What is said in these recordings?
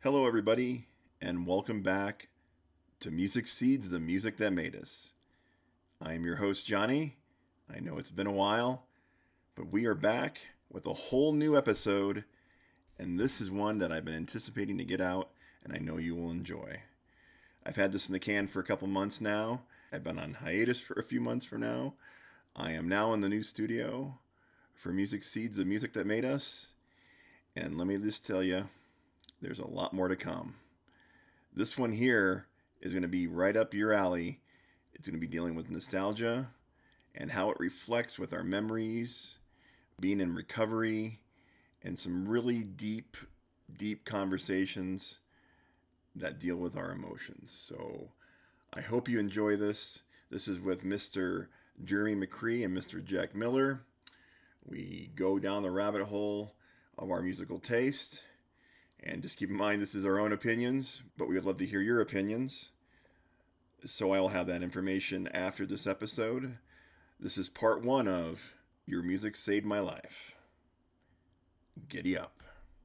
Hello, everybody, and welcome back to Music Seeds, the music that made us. I am your host, Johnny. I know it's been a while, but we are back with a whole new episode, and this is one that I've been anticipating to get out, and I know you will enjoy. I've had this in the can for a couple months now. I've been on hiatus for a few months from now. I am now in the new studio for Music Seeds, the music that made us, and let me just tell you, there's a lot more to come. This one here is going to be right up your alley. It's going to be dealing with nostalgia and how it reflects with our memories, being in recovery, and some really deep conversations that deal with our emotions. So I hope you enjoy this. This is with Mr. Jeremy McCree and Mr. Jack Miller. We go down the rabbit hole of our musical taste. And just keep in mind, this is our own opinions, but we would love to hear your opinions. So I'll have that information after this episode. This is part one of Your Music Saved My Life. Giddy up.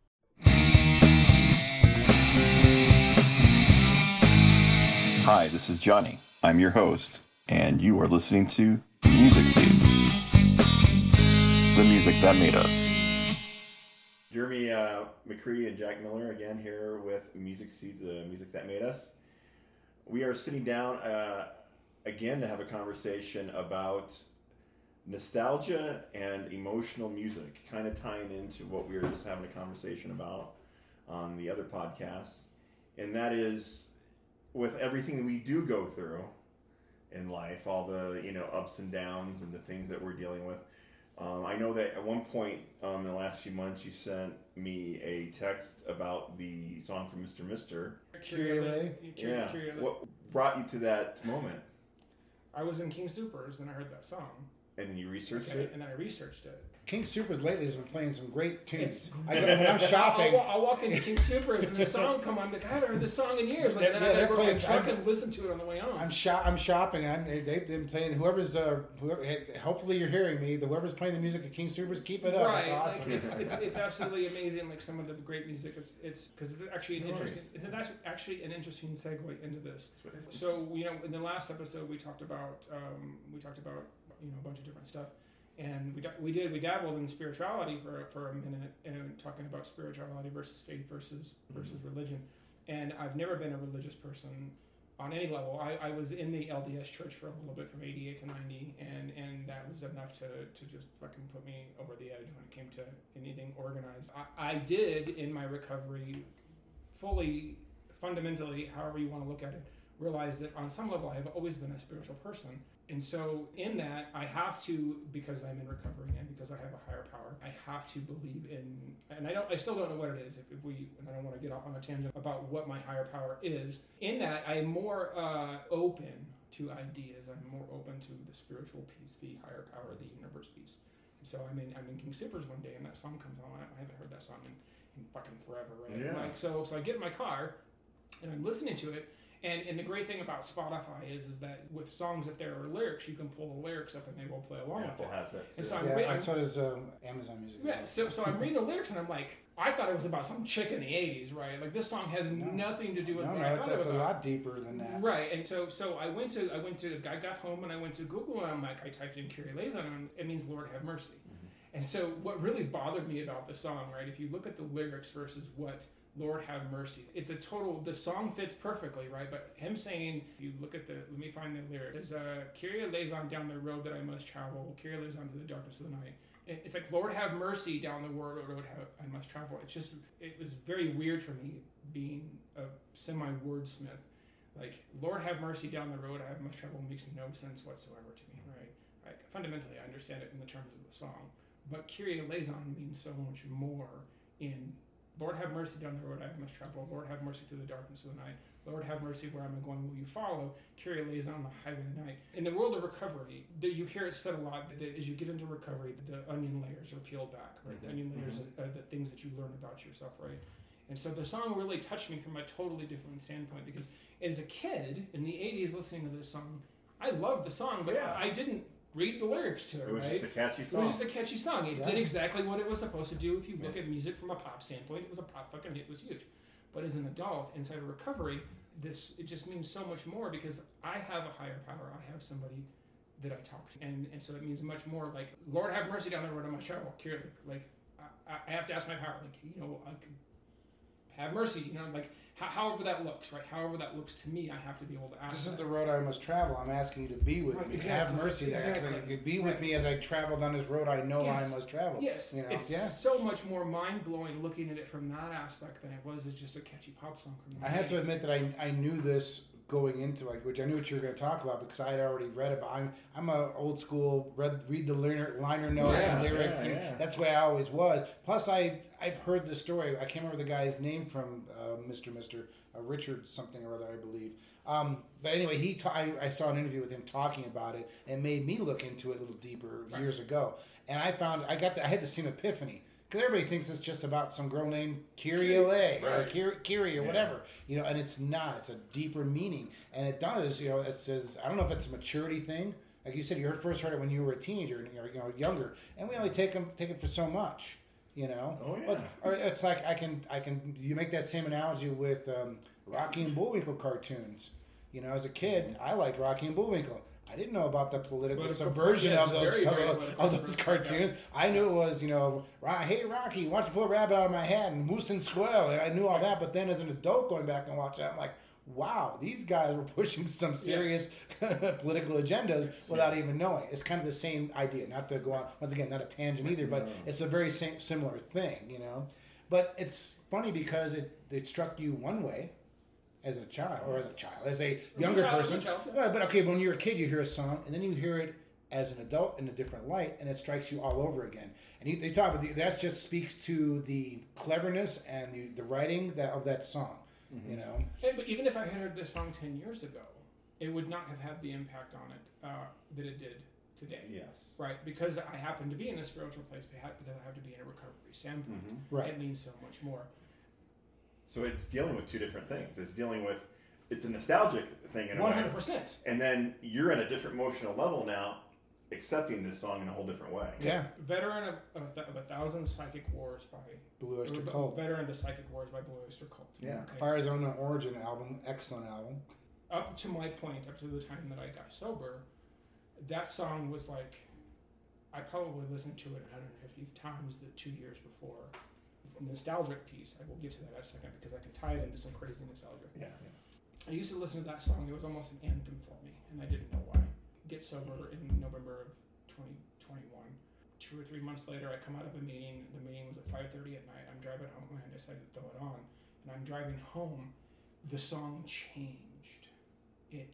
Hi, this is Johnny. I'm your host, and you are listening to Music Seeds, the music that made us. Jeremy McCree and Jack Miller again here with Music Seeds, the music that made us. We are sitting down again to have a conversation about nostalgia and emotional music, kind of tying into what we were just having a conversation about on the other podcast. And that is, with everything that we do go through in life, all the ups and downs and the things that we're dealing with. I know that at one point in the last few months you sent me a text about the song from Mr. Mister. Kyrie. Yeah. What brought you to that moment? I was in King Soopers and I heard that song. And then you researched it? And then I researched it. King Soopers lately has been playing some great tunes. When I'm shopping, I'll walk into King Soopers and the song come on. I haven't heard this song in years. Like, they're playing. I can listen to it on the way on. I'm shopping. They've been saying whoever's hopefully you're hearing me. Whoever's playing the music at King Soopers, keep it up. Right, it's awesome. Like it's absolutely amazing. Like some of the great music. It's because it's actually an interesting. It's actually an interesting segue into this. So in the last episode we talked about a bunch of different stuff. And we dabbled in spirituality for a minute, and talking about spirituality versus faith versus religion. And I've never been a religious person on any level. I was in the LDS church for a little bit from 88 to 90, and that was enough to just fucking put me over the edge when it came to anything organized. I did, in my recovery, fundamentally, however you want to look at it, realize that on some level I have always been a spiritual person. And so in that, I have to, because I'm in recovery and because I have a higher power, I have to believe in, and I still don't know what it is, and I don't want to get off on a tangent about what my higher power is. In that, I'm more open to ideas. I'm more open to the spiritual piece, the higher power, the universe piece. So I'm in King Soopers one day, and that song comes on. I haven't heard that song in fucking forever, right? Yeah. So I get in my car, and I'm listening to it. And the great thing about Spotify is that with songs that there are lyrics, you can pull the lyrics up and they will play along with it. Apple has that too. And so so does Amazon Music. Yeah, so I'm reading the lyrics and I'm like, I thought it was about some chick in the 80s, right? Like this song has nothing to do with what I thought it was a lot deeper than that. Right, and so I got home and I went to Google and I typed in Kyrie eleison and it means Lord have mercy. Mm-hmm. And so what really bothered me about the song, right, if you look at the lyrics versus what Lord have mercy, the song fits perfectly, right? But him saying, if you look at let me find the lyrics, there's Kyrie eleison down the road that I must travel, Kyrie eleison to the darkness of the night. It's like, Lord have mercy down the road I must travel. It was very weird for me being a semi-wordsmith. Like, Lord have mercy down the road I must travel makes no sense whatsoever to me, right? Like, fundamentally, I understand it in the terms of the song. But Kyrie eleison means so much more in Lord have mercy down the road I must travel. Lord have mercy through the darkness of the night. Lord have mercy where I'm going, will you follow? Kyrie eleison on the highway of the night. In the world of recovery, you hear it said a lot that as you get into recovery, the onion layers are peeled back, right? The onion layers are the things that you learn about yourself, right? And so the song really touched me from a totally different standpoint, because as a kid in the 80s listening to this song, I loved the song, but I didn't read the lyrics to it, It was right? just a catchy song. It was just a catchy song. It did exactly what it was supposed to do. If you look at music from a pop standpoint, it was a pop fucking hit. It was huge. But as an adult inside of recovery, it just means so much more because I have a higher power. I have somebody that I talk to, and so it means much more. Like, Lord have mercy down the road on my travel. Like I have to ask my power. Like, have mercy. Like however that looks, right? However that looks to me, I have to be able to ask. This is the road I must travel. I'm asking you to be with me. Exactly. Have mercy. Exactly. Be with me as I travel down this road I know I must travel. Yes. It's so much more mind-blowing looking at it from that aspect than it was as just a catchy pop song from the I had to admit that I knew this going into which I knew what you were going to talk about because I had already read about. I'm a old school read the liner notes and lyrics, and that's the way I always was. Plus, I've heard the story. I can't remember the guy's name from Mr. Richard something or other, I believe. But anyway, I saw an interview with him talking about it, and made me look into it a little deeper years ago. And I found I had the same epiphany. Because everybody thinks it's just about some girl named Kyrie or Kyrie or whatever, and it's not. It's a deeper meaning, and it does. It says, I don't know if it's a maturity thing. Like you said, you first heard it when you were a teenager and younger, and we only take it for so much, Oh yeah. Or it's like I can. You make that same analogy with Rocky and Bullwinkle cartoons. As a kid, I liked Rocky and Bullwinkle. I didn't know about the political subversion of those cartoons. I knew it was, hey, Rocky, why don't you pull a rabbit out of my hat and moose and squirrel? And I knew all that. But then as an adult going back and watching that, I'm like, wow, these guys were pushing some serious political agendas without even knowing. It's kind of the same idea. Not to go on, once again, not a tangent either, but it's a very similar thing, But it's funny because it struck you one way. As a child, as a younger person. But okay, when you're a kid, you hear a song, and then you hear it as an adult in a different light, and it strikes you all over again. And they talk about that just speaks to the cleverness and the writing of that song, But even if I had heard this song 10 years ago, it would not have had the impact on it that it did today. Yes. Right? Because I happen to be in a spiritual place, because I have to be in a recovery standpoint. Mm-hmm. Right. It means so much more. So it's dealing with two different things. It's a nostalgic thing in a way. 100%. And then you're at a different emotional level now, accepting this song in a whole different way. Yeah. Veteran of 1,000 Psychic Wars by Blue Oyster Cult. Veteran of the Psychic Wars by Blue Oyster Cult. Yeah. Okay. Fire's Own Origin album, excellent album. Up to my point, up to the time that I got sober, that song was like, I probably listened to it 150 times the 2 years before. Nostalgic piece. I will get to that in a second because I can tie it into some crazy nostalgia. Yeah. I used to listen to that song. It was almost an anthem for me, and I didn't know why. Get sober in November of 2021. 2 or 3 months later, I come out of a meeting. The meeting was at 5:30 at night. I'm driving home, and I decided to throw it on. And I'm driving home. The song changed. It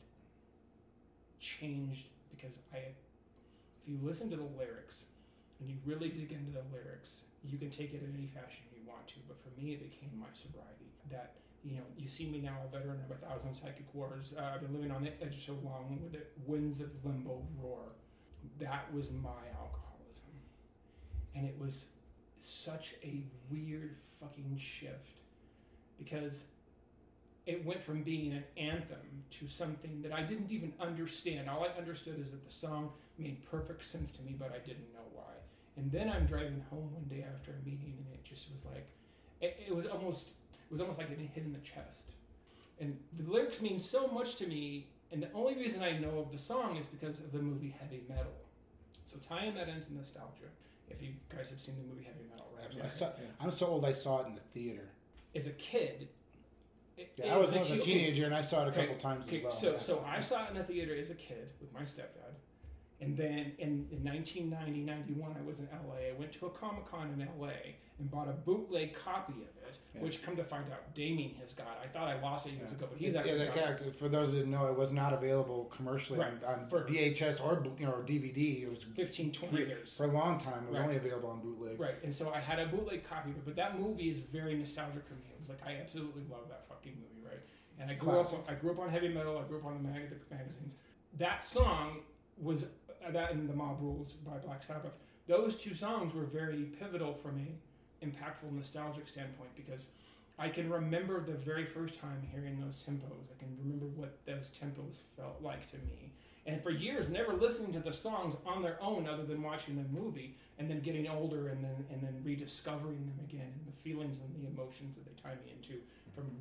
changed because if you listen to the lyrics and you really dig into the lyrics, you can take it in any fashion you want to, but for me, it became my sobriety. That, you see me now, a veteran of 1,000 Psychic Wars. I've been living on the edge so long with it, winds of limbo roar. That was my alcoholism. And it was such a weird fucking shift because it went from being an anthem to something that I didn't even understand. All I understood is that the song made perfect sense to me, but I didn't know why. And then I'm driving home one day after a meeting, and it just was like, it was almost like it hit in the chest. And the lyrics mean so much to me, and the only reason I know of the song is because of the movie Heavy Metal. So tying that into nostalgia, if you guys have seen the movie Heavy Metal, right? I'm so old I saw it in the theater. As a kid, I was a teenager, and I saw it a couple times as well. So I saw it in the theater as a kid with my stepdad. And then in 1990, 91, I was in LA. I went to a Comic-Con in LA and bought a bootleg copy of it, which come to find out Damien has got. I thought I lost it years ago, but he's actually got it. For those that didn't know, it was not available commercially on VHS or DVD. It was 15, 20 years. For a long time, it was only available on bootleg. Right, and so I had a bootleg copy of it, but that movie is very nostalgic for me. It was like, I absolutely love that fucking movie, right? And I grew up on Heavy Metal. I grew up on the magazines. That song was... that and The Mob Rules by Black Sabbath. Those two songs were very pivotal from a impactful nostalgic standpoint because I can remember the very first time hearing those tempos. I can remember what those tempos felt like to me. And for years, never listening to the songs on their own other than watching the movie and then getting older and then rediscovering them again and the feelings and the emotions that they tie me into from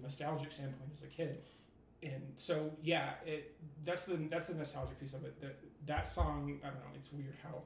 nostalgic standpoint as a kid. And so, yeah, that's the nostalgic piece of it. That song, I don't know, it's weird how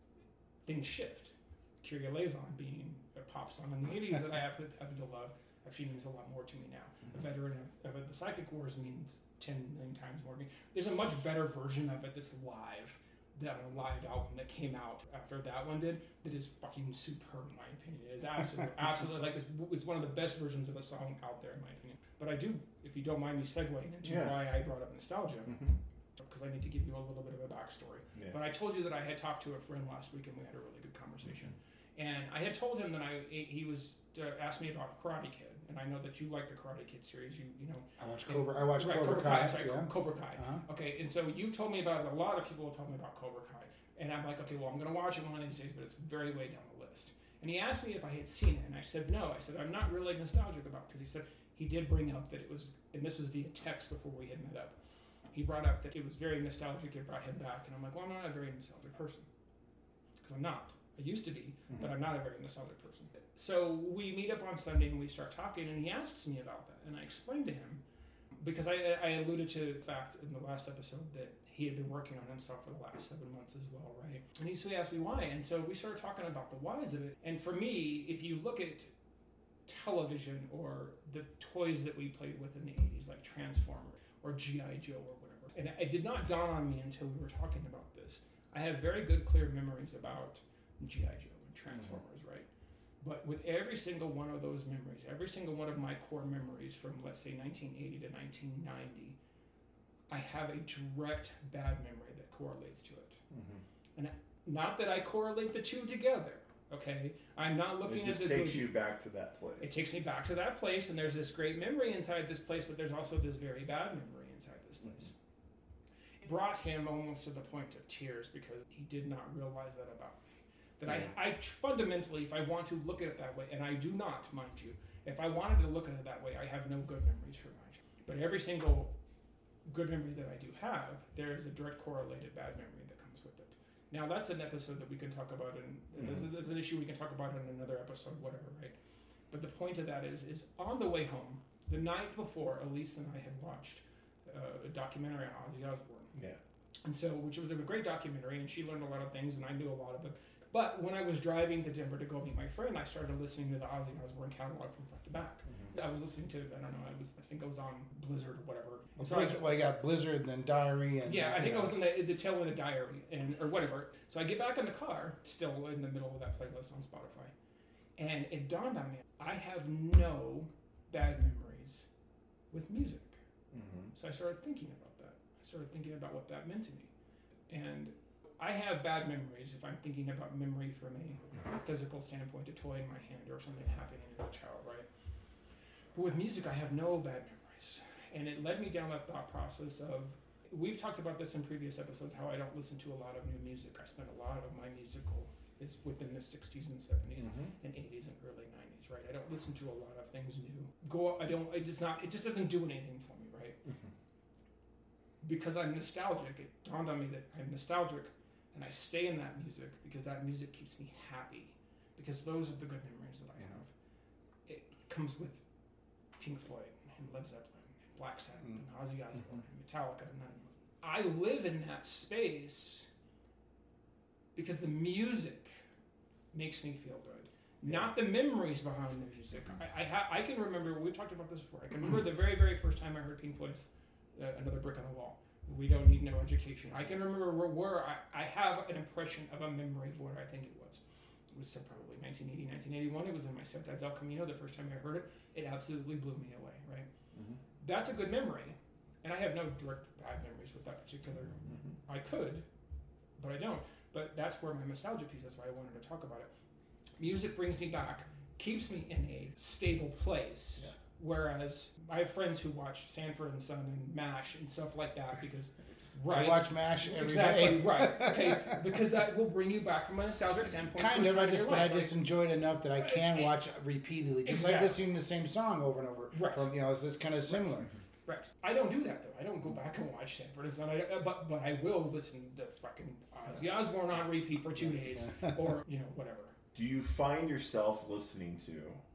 things shift. Kyrie Eleison being a pop song in the 80s that I happen to love actually means a lot more to me now. A veteran of the Psychic Wars means 10 million times more to me. There's a much better version of it that's live, a live album that came out after that one did, that is fucking superb in my opinion. It is absolutely like it's one of the best versions of a song out there in my opinion. But I do, if you don't mind me segueing into why I brought up nostalgia, because I need to give you a little bit of a backstory. Yeah. But I told you that I had talked to a friend last week and we had a really good conversation. And I had told him that he was asked me about Karate Kid, and I know that you like the Karate Kid series. You know. I watched Cobra Kai. Cobra Kai. Okay, and so you've told me about it. A lot of people have told me about Cobra Kai, and I'm like, okay, well, I'm going to watch it one of these days, but it's very way down the list. And he asked me if I had seen it, and I said no. I said I'm not really nostalgic about it, because he said he did bring up that it was, and this was via text before we had met up. He brought up that it was very nostalgic. It brought him back, and I'm like, well, I'm not a very nostalgic person, because I'm not. I used to be, but I'm not a very nostalgic person. So we meet up on Sunday and we start talking, and he asks me about that. And I explained to him, because I alluded to the fact in the last episode that he had been working on himself for the last 7 months as well, right? And so he asked me why. And so we started talking about the whys of it. And for me, if you look at television or the toys that we played with in the 80s, like Transformers or G.I. Joe or whatever, and it did not dawn on me until we were talking about this. I have very good, clear memories about G.I. Joe and Transformers, right? But with every single one of those memories, every single one of my core memories from, let's say, 1980 to 1990, I have a direct bad memory that correlates to it. And not that I correlate the two together, okay? I'm not looking at this. It just takes you back to that place. It takes me back to that place, and there's this great memory inside this place, but there's also this very bad memory inside this place. It brought him almost to the point of tears, because he did not realize that about me. That I fundamentally, if I want to look at it that way, and I do not, mind you, if I wanted to look at it that way, I have no good memories for mine. But every single good memory that I do have, there is a direct correlated bad memory that comes with it. Now, that's an episode that we can talk about, and there's an issue we can talk about in another episode, whatever, right? But the point of that is on the way home, the night before, Elise and I had watched a documentary on Ozzy Osbourne. Yeah. And so, which was a great documentary, and she learned a lot of things, and I knew a lot of it. But when I was driving to Denver to go meet my friend, I started listening to the Ozzy Osbourne catalog from front to back. I was listening to, I don't know, I think I was on Blizzard or whatever. Well, you got Blizzard and then Diary. And I think I was in the tail end of Diary or whatever. So I get back in the car, still in the middle of that playlist on Spotify. And it dawned on me, I have no bad memories with music. So I started thinking about that. I started thinking about what that meant to me. And I have bad memories if I'm thinking about memory from a physical standpoint, a toy in my hand or something happening as a child, right? But with music, I have no bad memories. And it led me down that thought process of, we've talked about this in previous episodes, how I don't listen to a lot of new music. I spend a lot of my musical is within the 60s and 70s and 80s and early 90s, right? I don't listen to a lot of things new. It just doesn't do anything for me, right? Because I'm nostalgic, it dawned on me that I'm nostalgic, and I stay in that music because that music keeps me happy. Because those are the good memories that I have. It comes with Pink Floyd and Led Zeppelin and Black Sabbath and Ozzy Osbourne and Metallica. And I live in that space because the music makes me feel good. Not the memories behind the music. I can remember, we've talked about this before, I can remember the very, very first time I heard Pink Floyd's Another Brick on the Wall. We Don't Need No Education. I can remember where I have an impression of a memory of what I think it was. It was probably 1980, 1981. It was in my stepdad's El Camino the first time I heard it. It absolutely blew me away, right? That's a good memory. And I have no direct bad memories with that particular. I could, but I don't. But that's where my nostalgia piece, that's why I wanted to talk about it. Music brings me back, keeps me in a stable place. Yeah. Whereas I have friends who watch Sanford and Son and MASH and stuff like that because, right? I watch MASH every day. Exactly, right. Okay, because that will bring you back from a nostalgic standpoint. Kind of, I just enjoy it enough that I can watch repeatedly, just like listening to the same song over and over. Right. From it's kind of similar. Right. I don't do that though. I don't go back and watch Sanford and Son. But I will listen to fucking Ozzy Osbourne on repeat for 2 days, or whatever. Do you find yourself listening to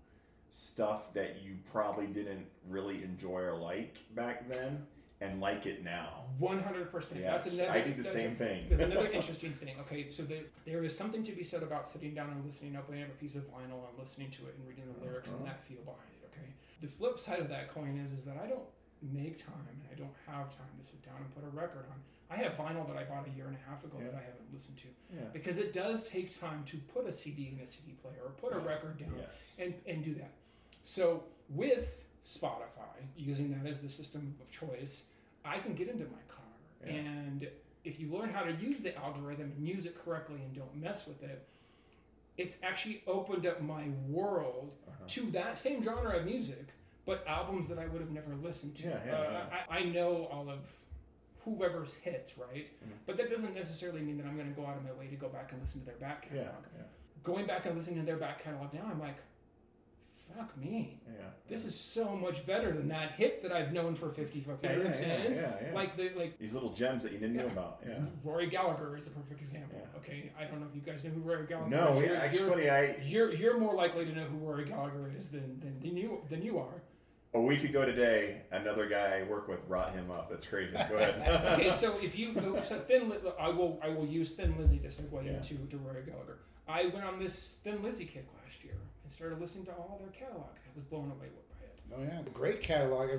stuff that you probably didn't really enjoy or like back then and like it now. 100%. Yes, I do the same thing. There's another interesting thing. Okay, so there is something to be said about sitting down and listening, opening up a piece of vinyl and listening to it and reading the lyrics and that feel behind it, okay? The flip side of that coin is that I don't make time and I don't have time to sit down and put a record on. I have vinyl that I bought a year and a half ago that I haven't listened to. Yeah. Because it does take time to put a CD in a CD player or put a record down and do that. So with Spotify, using that as the system of choice, I can get into my car. Yeah. And if you learn how to use the algorithm and use it correctly and don't mess with it, it's actually opened up my world to that same genre of music, but albums that I would have never listened to. I know all of whoever's hits, right? But that doesn't necessarily mean that I'm going to go out of my way to go back and listen to their back catalog. Going back and listening to their back catalog now, I'm like, fuck me. This is so much better than that hit that I've known for 50 fucking years. Like these little gems that you didn't know about. Rory Gallagher is a perfect example. Okay, I don't know if you guys know who Rory Gallagher is. No, you're more likely to know who Rory Gallagher is than you are. A week ago today, another guy I work with brought him up. That's crazy. Go ahead. Okay, so if you go, I will use Thin Lizzy to segue into Rory Gallagher. I went on this Thin Lizzy kick last year and started listening to all their catalog. I was blown away by it. Oh yeah, great catalog.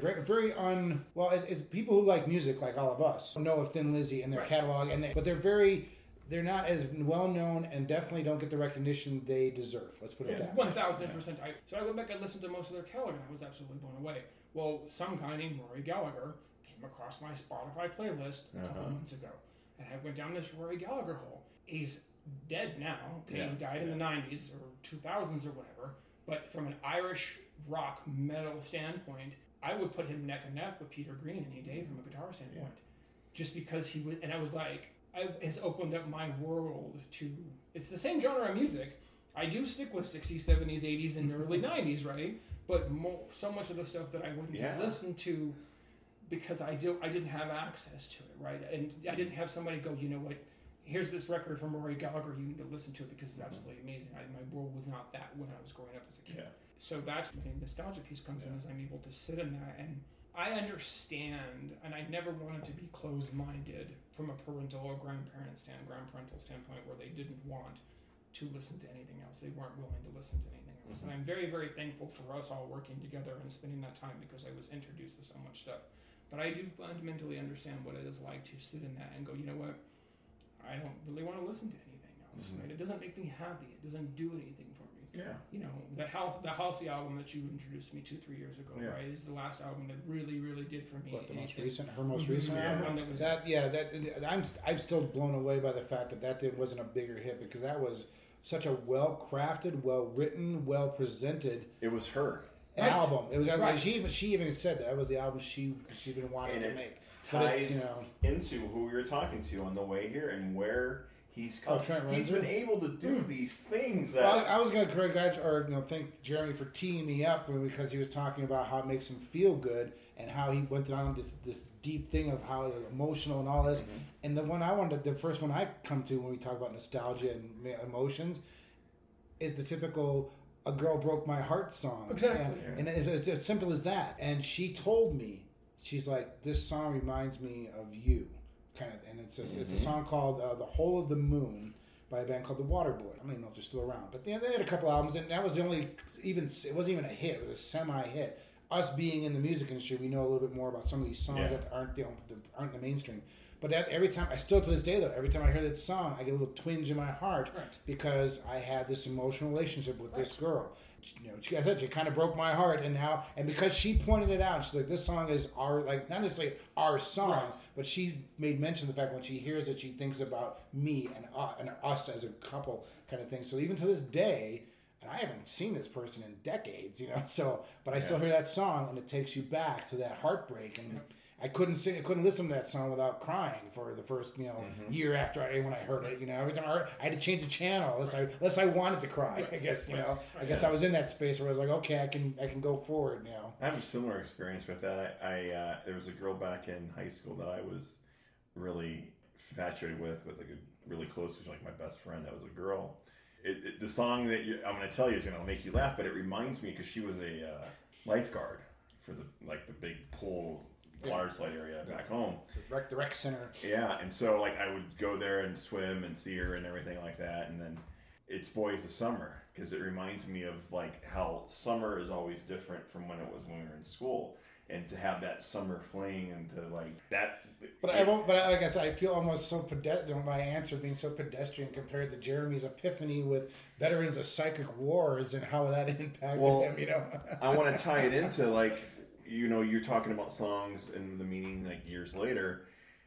It's people who like music, like all of us, know of Thin Lizzy and their catalog, but they're not as well known and definitely don't get the recognition they deserve. Let's put it that way. 1,000%. So I went back and listened to most of their catalog and I was absolutely blown away. Well, some guy named Rory Gallagher came across my Spotify playlist a couple months ago, and I went down this Rory Gallagher hole. He's dead now. Okay, he died in the 90s or 2000s or whatever. But from an Irish rock metal standpoint, I would put him neck and neck with Peter Green any day from a guitar standpoint, just because he was. And I was like, has opened up my world to. It's the same genre of music. I do stick with 60s, 70s, 80s, and early 90s, right? But so much of the stuff that I wouldn't have listened to because I didn't have access to it, right? And I didn't have somebody go, you know what? Here's this record from Rory Gallagher. You need to listen to it because it's absolutely amazing. My world was not that when I was growing up as a kid. So that's where the nostalgia piece comes in, is I'm able to sit in that. And I understand, and I never wanted to be closed-minded from a parental or grandparental standpoint where they didn't want to listen to anything else. They weren't willing to listen to anything else. And I'm very, very thankful for us all working together and spending that time because I was introduced to so much stuff. But I do fundamentally understand what it is like to sit in that and go, you know what? I don't really want to listen to anything else, right? It doesn't make me happy. It doesn't do anything for me. You know, the Halsey album that you introduced me to 3 years ago, right, is the last album that really, really did for me. What, her most recent album? I'm still blown away by the fact that wasn't a bigger hit, because that was such a well-crafted, well-written, well-presented. It was her album. It was she even said that was the album she's been wanting to make. Ties into who we were talking to on the way here and where he's come. He's been able to do these things. I was going to thank Jeremy for teeing me up because he was talking about how it makes him feel good and how he went down this deep thing of how emotional and all this. And the first one I come to when we talk about nostalgia and emotions is the typical "A Girl Broke My Heart" song. Exactly. And it's as simple as that. And she told me, she's like, this song reminds me of you, kind of, and it's a song called "The Whole of the Moon" by a band called the Waterboys. I don't even know if they're still around, but they had a couple albums, and that was it wasn't even a hit; it was a semi-hit. Us being in the music industry, we know a little bit more about some of these songs that aren't in the mainstream. But that every time, I still to this day though, every time I hear that song, I get a little twinge in my heart because I had this emotional relationship with this girl. She kind of broke my heart, and because she pointed it out, she's like, this song is our, like, not necessarily our song, but she made mention of the fact when she hears it, she thinks about me and us as a couple, kind of thing. So even to this day, and I haven't seen this person in decades, but I still hear that song, and it takes you back to that heartbreak, and I couldn't listen to that song without crying for the first, year after when I heard it. Every time I had to change the channel unless I wanted to cry. I guess I guess I was in that space where I was like, okay, I can go forward now. I have a similar experience with that. There was a girl back in high school that I was really infatuated with like a really close, like my best friend. That was a girl, the song that I'm going to tell you is going to make you laugh, but it reminds me because she was a lifeguard for the big pool water slide area back home. The rec center. Yeah, and so like I would go there and swim and see her and everything like that, and then it's Boys of Summer because it reminds me of like how summer is always different from when we were in school, and to have that summer fling and to like that. But I won't. But like I said, I feel almost so pedestrian. My answer being so pedestrian compared to Jeremy's epiphany with Veterans of Psychic Wars and how that impacted him. You know, I want to tie it into like, you know, you're talking about songs and the meaning like years later.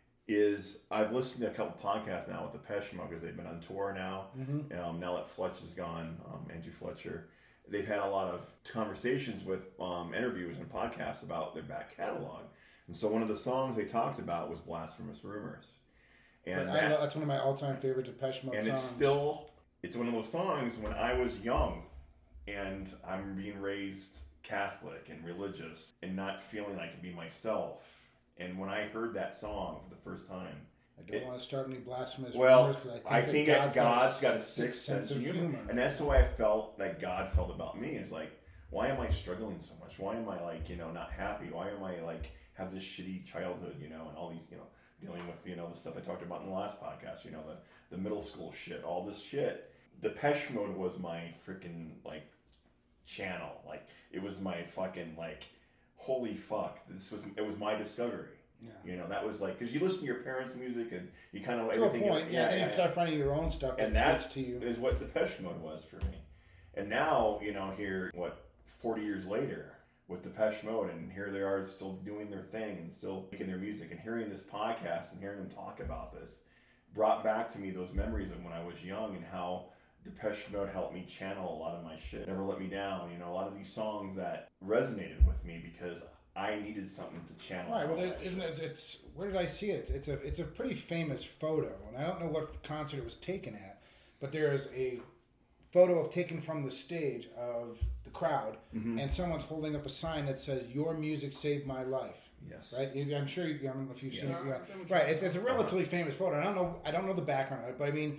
Is I've listened to a couple podcasts now with Depeche Mode because they've been on tour now. Mm-hmm. Now that Fletch is gone, Andrew Fletcher, they've had a lot of conversations with interviews and podcasts about their back catalog. And so one of the songs they talked about was Blasphemous Rumors. And that's one of my all-time favorite Depeche Mode songs. And it's one of those songs when I was young and I'm being raised Catholic and religious and not feeling I could be myself. And when I heard that song for the first time, I don't want to start any blasphemous rumors because I think God's got a sixth sense of humor. And that's the way I felt like God felt about me. It's like, why am I struggling so much? Why am I like, you know, not happy? Why am I like have this shitty childhood, you know, and all these, you know, dealing with, you know, the stuff I talked about in the last podcast, you know, the middle school shit, all this shit. Depeche Mode was my freaking like channel. Like it was my fucking like, holy fuck, it was my discovery. Yeah. You know, that was like, because you listen to your parents' music and you kind of to everything. To a point, then you start finding your own stuff that speaks to you. Is what Depeche Mode was for me. And now, you know, here, 40 years later with Depeche Mode, and here they are still doing their thing and still making their music, and hearing this podcast and hearing them talk about this brought back to me those memories of when I was young and how Depeche Mode helped me channel a lot of my shit. Never Let Me Down, you know, a lot of these songs that resonated with me because I needed something to channel. Right. Well, isn't it? It's where did I see it? It's a pretty famous photo, and I don't know what concert it was taken at, but there is a photo taken from the stage of the crowd, mm-hmm. and someone's holding up a sign that says "Your music saved my life." Yes. Right. I'm sure I don't know if you've seen it. Yeah. Right. It's a relatively famous photo. I don't know the background of it, but I mean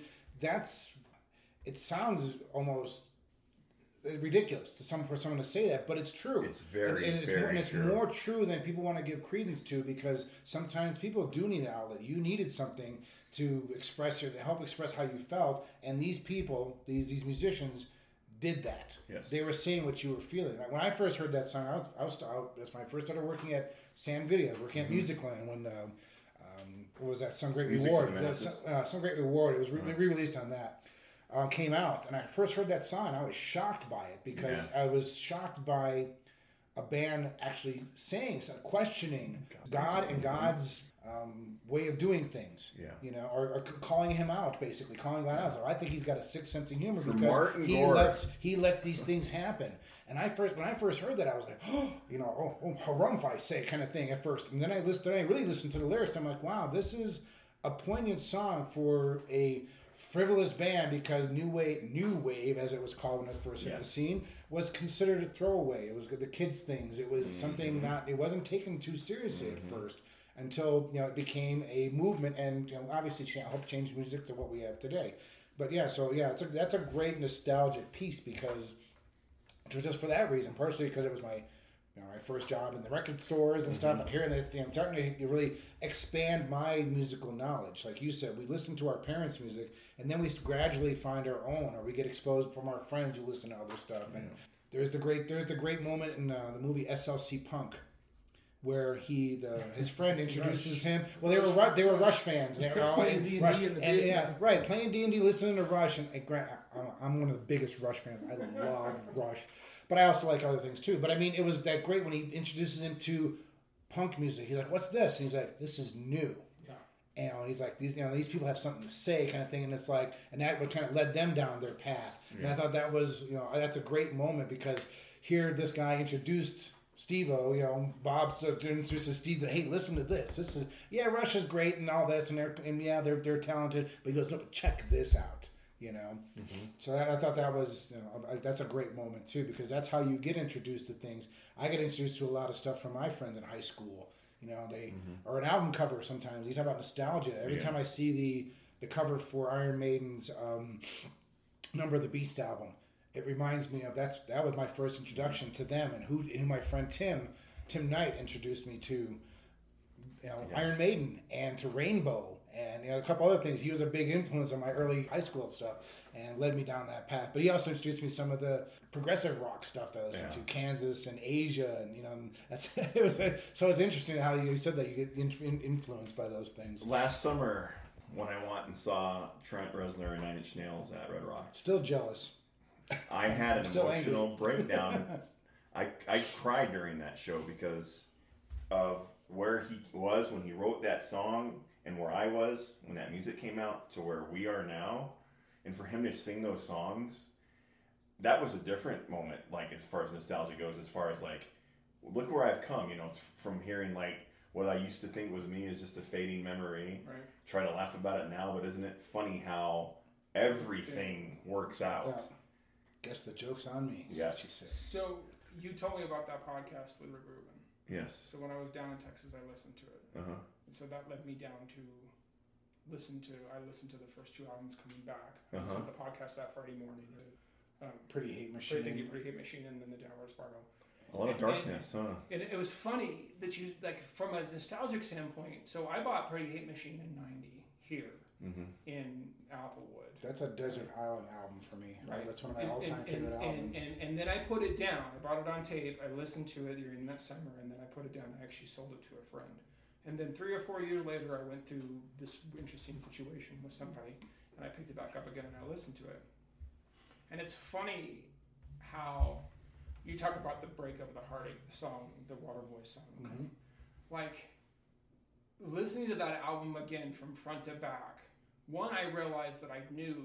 it sounds almost ridiculous for someone to say that, but it's true. It's very true. More true than people want to give credence to, because sometimes people do need an outlet. You needed something to express or to help express how you felt, and these people, these musicians, did that. Yes. They were saying what you were feeling. Like when I first heard that song, that's when I first started working at Sam Video, working at Musicland when what was that? Some Great Reward. Some Great Reward. It was re-released on that. Came out, and I first heard that song. I was shocked by it because I was shocked by a band actually questioning God and God's way of doing things. Yeah. You know, or calling him out, basically calling God out. So I think he's got a sixth sense of humor because he lets these things happen. And when I first heard that, I was like, harumph, I say, kind of thing at first. And then I really listened to the lyrics. I'm like, wow, this is a poignant song for a frivolous band, because new wave, as it was called when it first hit the scene, was considered a throwaway. It was the kids' things. It was something it wasn't taken too seriously at first, until it became a movement, and obviously helped change music to what we have today. But that's a great nostalgic piece, because just for that reason, personally, because it was my first job in the record stores and stuff, and hearing this, starting to really expand my musical knowledge. Like you said, we listen to our parents' music, and then we gradually find our own, or we get exposed from our friends who listen to other stuff. And there's the great moment in the movie SLC Punk, where his friend introduces him. Well, they were Rush fans, and they were all playing D&D in the basement. Playing D&D, listening to Rush. And I'm one of the biggest Rush fans. I love Rush. But I also like other things too. But I mean, it was that great when he introduces him to punk music. He's like, "What's this?" And he's like, "This is new." Yeah. And he's like, "These people have something to say," kind of thing. And it's like, and that would kind of led them down their path. Yeah. And I thought that was, that's a great moment, because here this guy introduced Steve-O, Bob introduces Steve that, "Hey, listen to this. This is Rush is great and all this, and they're talented." But he goes, "No, but check this out." So I thought that was, that's a great moment too, because that's how you get introduced to things. I get introduced to a lot of stuff from my friends in high school. Or an album cover sometimes. You talk about nostalgia. Every time I see the cover for Iron Maiden's Number of the Beast album. It reminds me of that was my first introduction to them, and who my friend Tim Knight introduced me to, Iron Maiden and to Rainbow and a couple other things. He was a big influence on my early high school stuff and led me down that path. But he also introduced me to some of the progressive rock stuff that I listened to, Kansas and Asia, and so it's interesting how you said that you get influenced by those things. Last summer, when I went and saw Trent Reznor and Nine Inch Nails at Red Rock, still jealous. I had an emotional breakdown. I cried during that show because of where he was when he wrote that song and where I was when that music came out to where we are now. And for him to sing those songs, that was a different moment, like as far as nostalgia goes, as far as like, look where I've come, from hearing like what I used to think was me is just a fading memory. Right. Try to laugh about it now, but isn't it funny how everything works out? Yeah. Guess the joke's on me. Yes. She said. So you told me about that podcast with Rick Rubin. Yes. So when I was down in Texas, I listened to it. Uh-huh. And so that led me down to I listened to the first two albums coming back. Uh-huh. So the podcast that Friday morning. Pretty Hate Machine. Pretty Hate Machine, and then the Downward Spiral. A lot of darkness, huh? And it was funny that you, like, from a nostalgic standpoint, so I bought Pretty Hate Machine in 90 here in Applewood. That's a Desert Island album for me. Right. That's one of my all-time favorite albums. And then I put it down. I bought it on tape. I listened to it during that summer, and then I put it down. I actually sold it to a friend. And then 3 or 4 years later, I went through this interesting situation with somebody, and I picked it back up again, and I listened to it. And it's funny how you talk about the breakup of the heartache, the song, the Waterboy song. Okay? Mm-hmm. Like, listening to that album again from front to back, one, I realized that I knew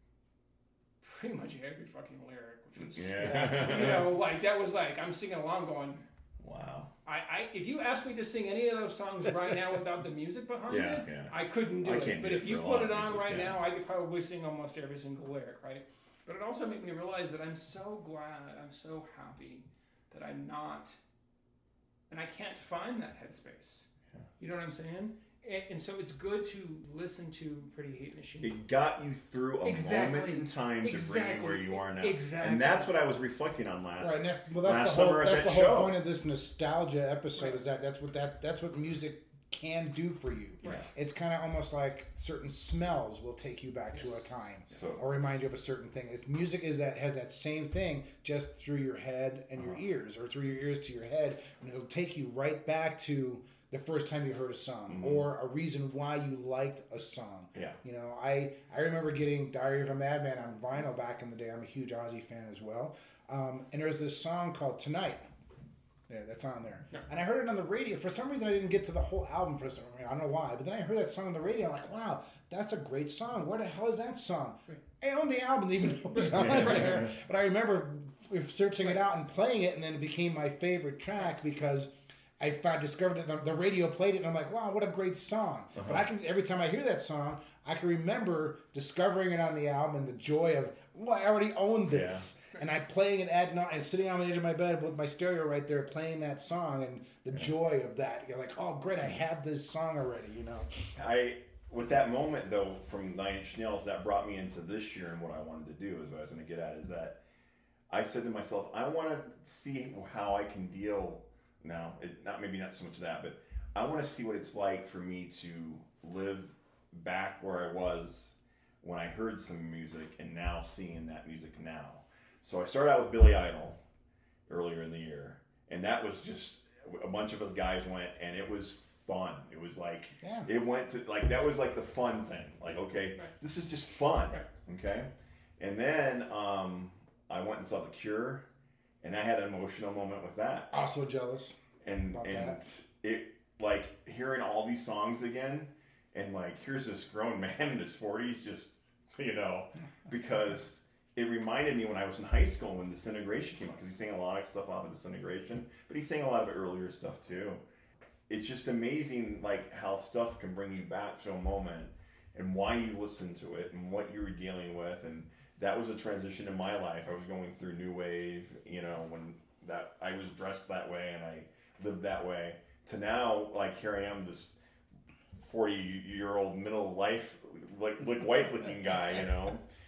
pretty much every fucking lyric, which was, like, that was like, I'm singing along going, wow. If you asked me to sing any of those songs right now without the music behind it, I couldn't do it. But if you put it on right now, I could probably sing almost every single lyric, right? But it also made me realize that I'm so glad, I'm so happy that I'm not, and I can't find that headspace. Yeah. You know what I'm saying? And so it's good to listen to Pretty Hate Machine. It got you through a moment in time to bring you where you are now. Exactly. And that's what I was reflecting on last summer at that show. That's the whole point of this nostalgia episode, is that's what music can do for you. Right. It's kind of almost like certain smells will take you back to a time or remind you of a certain thing. Music has that same thing, just through your head and your ears, or through your ears to your head, and it'll take you right back to the first time you heard a song, or a reason why you liked a song. Yeah. I remember getting Diary of a Madman on vinyl back in the day. I'm a huge Ozzy fan as well. And there's this song called Tonight. Yeah, that's on there. Yeah. And I heard it on the radio. For some reason, I didn't get to the whole album for some reason. I don't know why. But then I heard that song on the radio. I'm like, wow, that's a great song. Where the hell is that song? Right. I own the album, even though it was on there. But I remember searching it out and playing it, and then it became my favorite track because I discovered it. The radio played it, and I'm like, wow, what a great song. But every time I hear that song, I can remember discovering it on the album and the joy of, I already own this. Yeah. And I'm playing it at night and sitting on the edge of my bed with my stereo right there playing that song, and the joy of that. You're like, oh, great, I have this song already, With that moment, though, from Nine Inch Nails, that brought me into this year, and what I wanted to do is what I was going to get at is that I said to myself, I want to see how I can deal now. Maybe not so much that, but I want to see what it's like for me to live back where I was when I heard some music and now seeing that music now. So I started out with Billy Idol earlier in the year, and that was just a bunch of us guys went, and it was fun. It was like it went to that was like the fun thing. Like, okay, this is just fun. Right. Okay, and then I went and saw The Cure, and I had an emotional moment with that. Also jealous. And it like hearing all these songs again, and like here's this grown man in his 40s, just because. It reminded me when I was in high school when Disintegration came out, because he sang a lot of stuff off of Disintegration, but he sang a lot of earlier stuff too. It's just amazing, like how stuff can bring you back to a moment and why you listen to it and what you were dealing with. And that was a transition in my life. I was going through new wave, when that I was dressed that way and I lived that way. To now, like here I am, this 40-year-old middle life, like white looking guy,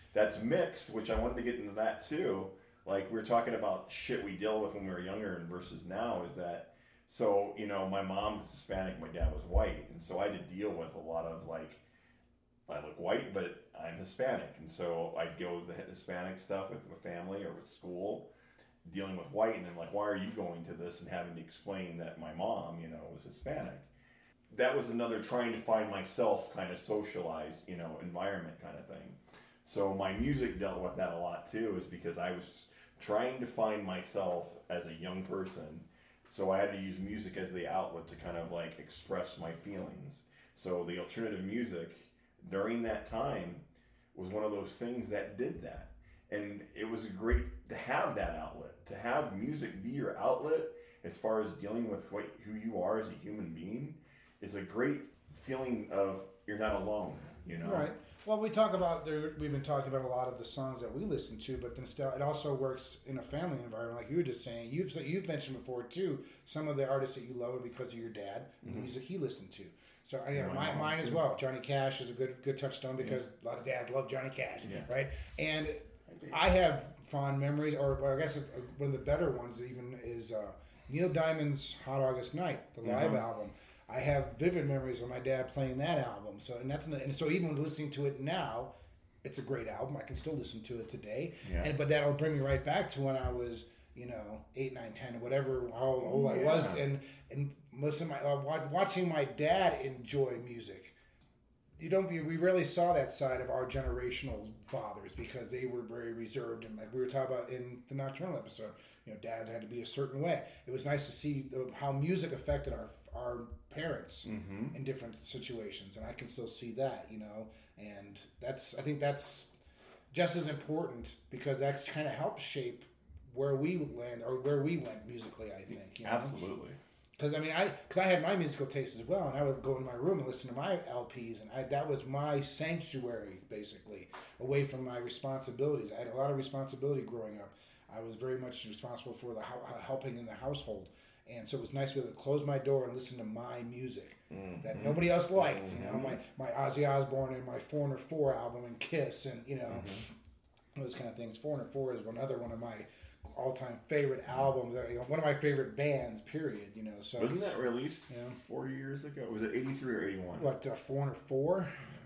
that's mixed, which I wanted to get into that too. Like we were talking about shit we deal with when we were younger and versus now is that, so, you know, my mom was Hispanic, my dad was white. And so I had to deal with a lot of like, I look white, but I'm Hispanic. And so I'd go with the Hispanic stuff with my family or with school, dealing with white. And then like, why are you going to this and having to explain that my mom, you know, was Hispanic? That was another trying to find myself kind of socialized, you know, environment kind of thing. So my music dealt with that a lot too, is because I was trying to find myself as a young person. So I had to use music as the outlet to kind of like express my feelings. So the alternative music during that time was one of those things that did that. And it was great to have that outlet, to have music be your outlet as far as dealing with who you are as a human being. It's a great feeling of you're not alone, you know? Right. Well, we've been talking about a lot of the songs that we listen to, but then still, it also works in a family environment, like you were just saying. You've mentioned before too some of the artists that you love are because of your dad and the music he listened to. So mine as well. Johnny Cash is a good touchstone because a lot of dads love Johnny Cash, right? And I have fond memories, or I guess one of the better ones even is Neil Diamond's "Hot August Night," the live album. I have vivid memories of my dad playing that album. So and so even when listening to it now, it's a great album. I can still listen to it today. Yeah. But that'll bring me right back to when I was, 8, 9, 10, or whatever, how old I was, and watching my dad enjoy music. We rarely saw that side of our generational fathers because they were very reserved, and like we were talking about in the Nocturnal episode, dads had to be a certain way. It was nice to see how music affected our parents in different situations, and I can still see that, and I think that's just as important because that's kind of helped shape where we land or where we went musically, I think. Absolutely. Because I had my musical taste as well, and I would go in my room and listen to my LPs, and that was my sanctuary, basically, away from my responsibilities. I had a lot of responsibility growing up. I was very much responsible for the helping in the household, and so it was nice to be able to close my door and listen to my music that nobody else liked. My Ozzy Osbourne and my Foreigner 4 album and Kiss, and those kind of things. Foreigner 4 is another one of my all-time favorite albums. One of my favorite bands. Period. So wasn't that released 40 years ago? Was it 83 or 81? What Foreigner 4?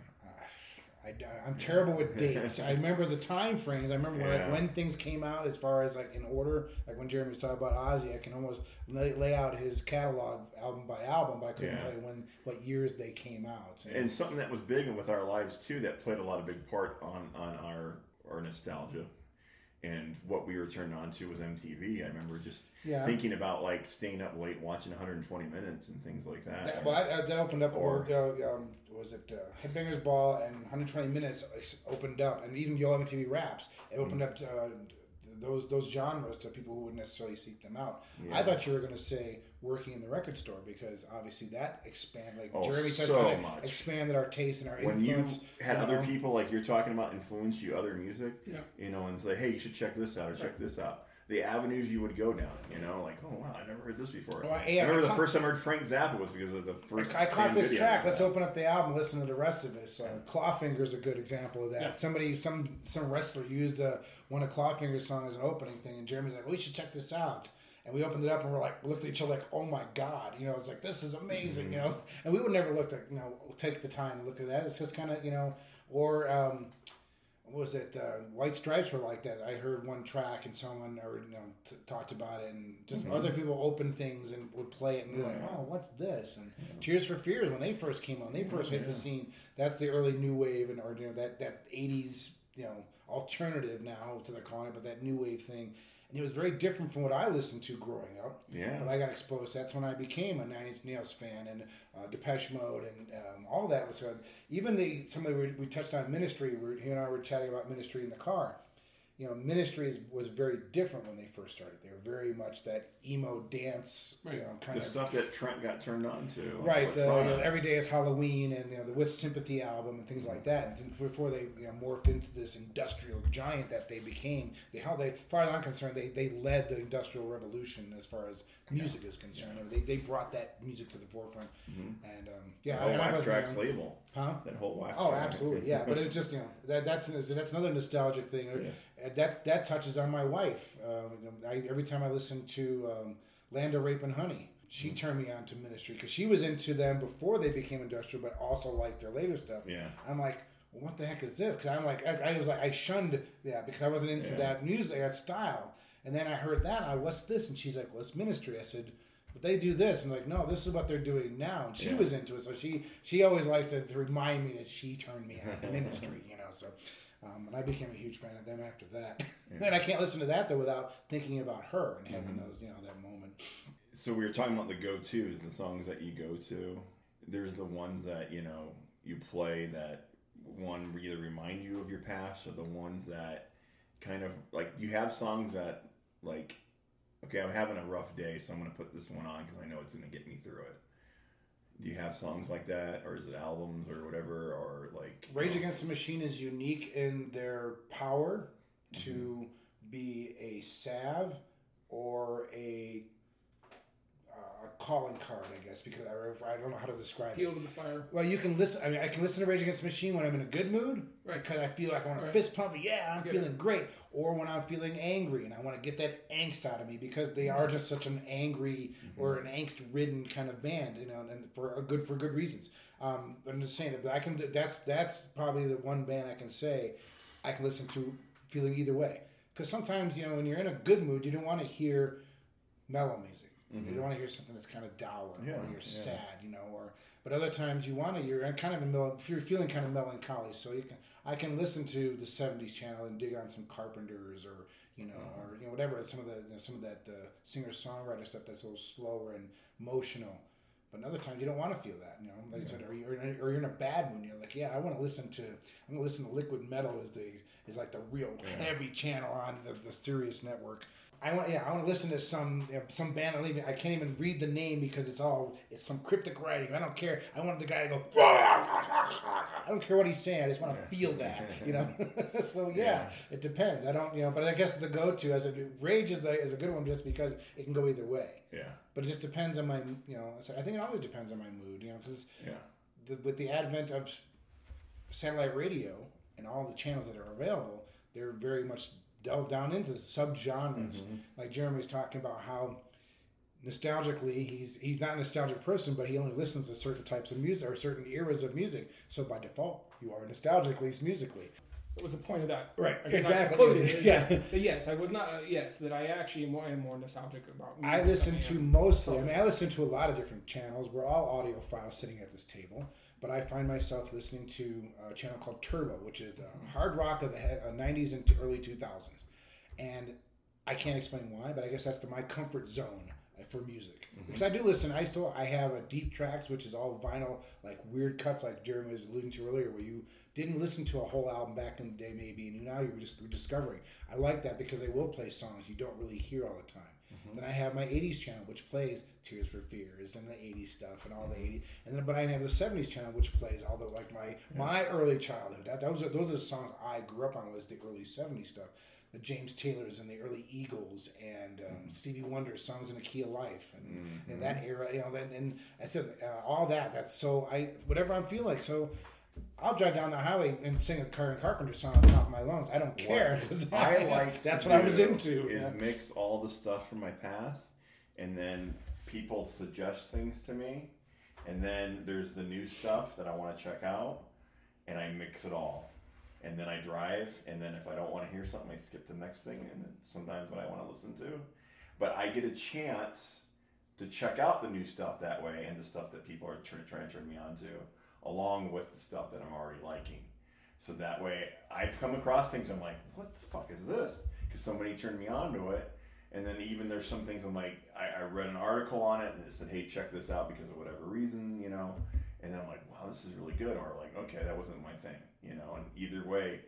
I'm terrible with dates. I remember the time frames. I remember when things came out as far as like in order. Like when Jeremy was talking about Ozzy, I can almost lay out his catalog album by album, but I couldn't tell you what years they came out. So. And something that was big with our lives too, that played a lot of big part on our nostalgia. And what we were turned on to was MTV. I remember just thinking about like staying up late watching 120 Minutes and things like that. That opened up. Was it Headbangers Ball and 120 Minutes opened up, and even Yo MTV Raps. It opened up those genres to people who wouldn't necessarily seek them out. Yeah. I thought you were going to say working in the record store because obviously that expanded. Jeremy touched on it, expanded our taste and our influence. When you had other people like you're talking about influence you other music, and say, hey, you should check this out or check this out. The avenues you would go down, like, oh wow, I never heard this before. Well, I remember the first time I heard Frank Zappa was because of the first. I caught this track. Let's open up the album, listen to the rest of it. Clawfinger is a good example of that. Yeah. Some wrestler used one of Clawfinger's songs as an opening thing, and Jeremy's like, "We should check this out." And we opened it up and we looked at each other like, "Oh my god!" It's like this is amazing, And we would never look at take the time to look at that. It's just kind of or. What was it? White Stripes were like that. I heard one track and someone talked about it, and just other people opened things and would play it, and you're like, "Oh, what's this?" And Tears for Fears when they first came on, they first hit the scene. That's the early new wave and or that 80s alternative now to they're calling it, but that new wave thing. And it was very different from what I listened to growing up. Yeah. But I got exposed. That's when I became a Nine Inch Nails fan and Depeche Mode and all that was good. Even we touched on Ministry. He and I were chatting about Ministry in the car. Ministry was very different when they first started. They were very much that emo dance, kind the of stuff that Trent got turned on to. Right, Every Day is Halloween and the With Sympathy album and things like that. And before they morphed into this industrial giant that they became, as far as I'm concerned, they led the industrial revolution as far as music is concerned. They brought that music to the forefront. And the whole Wax Trax label. Huh? That whole Wax Oh, Trax. absolutely, yeah. But it's just that's another nostalgic thing. That touches on my wife. Every time I listen to Land of Rape and Honey, she turned me on to Ministry because she was into them before they became industrial, but also liked their later stuff. Yeah. I'm like, well, what the heck is this? Because I'm like, I shunned because I wasn't into that music, that style. And then I heard that, what's this? And she's like, well, it's Ministry. I said, but they do this. And I'm like, no, this is what they're doing now. And she was into it, so she always likes to remind me that she turned me on to Ministry. So. And I became a huge fan of them after that. Yeah. And I can't listen to that, though, without thinking about her and having those, that moment. So we were talking about the go-tos, the songs that you go to. There's the ones that, you play that one either remind you of your past or the ones that kind of, like, you have songs that, like, okay, I'm having a rough day, so I'm going to put this one on because I know it's going to get me through it. Do you have songs like that, or is it albums or whatever, or like... Rage Against the Machine is unique in their power to be a salve or a calling card, I guess, because I don't know how to describe Fuel it. to the fire. Well, you can listen. I can listen to Rage Against the Machine when I'm in a good mood, because I feel like I want to fist pump. Yeah, I'm feeling great. Or when I'm feeling angry and I want to get that angst out of me, because they are just such an angry or an angst-ridden kind of band, and for good reasons. I'm just saying that I can. That's probably the one band I can say I can listen to feeling either way. Because sometimes when you're in a good mood, you don't want to hear mellow music. You don't want to hear something that's kind of dour or you're sad, but other times you're kind of if you're feeling kind of melancholy, so I can listen to the 70s channel and dig on some Carpenters or whatever, some of that singer-songwriter stuff that's a little slower and emotional. But other times you don't want to feel that, like I said, or you're in a bad mood. You're like, I'm going to listen to Liquid Metal is like the real heavy channel on the Sirius network. I want to listen to some band. I can't even read the name because it's some cryptic writing. I don't care. I want the guy to go. I don't care what he's saying. I just want to feel that, So it depends. I don't, but I guess the go-to Rage is a good one just because it can go either way. Yeah. But it just depends on my, I think it always depends on my mood, because with the advent of satellite radio and all the channels that are available, they're very much delve down into subgenres. Like Jeremy's talking about how nostalgically he's not a nostalgic person, but he only listens to certain types of music or certain eras of music. So by default, you are nostalgic, at least musically. What was the point of that? Right, exactly. Yes, I was not. That I actually am more nostalgic about music. I listen to mostly. I listen to a lot of different channels. We're all audiophiles sitting at this table. But I find myself listening to a channel called Turbo, which is the hard rock of the 90s and early 2000s. And I can't explain why, but I guess that's my comfort zone for music. Because I do listen. I have a Deep Tracks, which is all vinyl, like weird cuts, like Jeremy was alluding to earlier, where you didn't listen to a whole album back in the day maybe, and now you're just discovering. I like that because they will play songs you don't really hear all the time. Then I have my 80s channel, which plays Tears for Fears and the 80s stuff and all the 80s. But I have the 70s channel, which plays all the my early childhood. Those are the songs I grew up on. Was the early 70s stuff, the James Taylors and the early Eagles and Stevie Wonder songs in the Key of Life and that era. And I said all that. That's so whatever I'm feeling like. So I'll drive down the highway and sing a Karen Carpenter song on top of my lungs. I don't care. That's what I was into. Is mix all the stuff from my past, and then people suggest things to me, and then there's the new stuff that I want to check out, and I mix it all. And then I drive, and then if I don't want to hear something, I skip to the next thing, and then sometimes what I want to listen to. But I get a chance to check out the new stuff that way, and the stuff that people are trying to turn me on to, along with the stuff that I'm already liking. So that way, I've come across things I'm like, what the fuck is this? Because somebody turned me on to it. And then even there's some things I'm like, I read an article on it and it said, hey, check this out because of whatever reason, And then I'm like, wow, this is really good. Or like, okay, that wasn't my thing, And either way,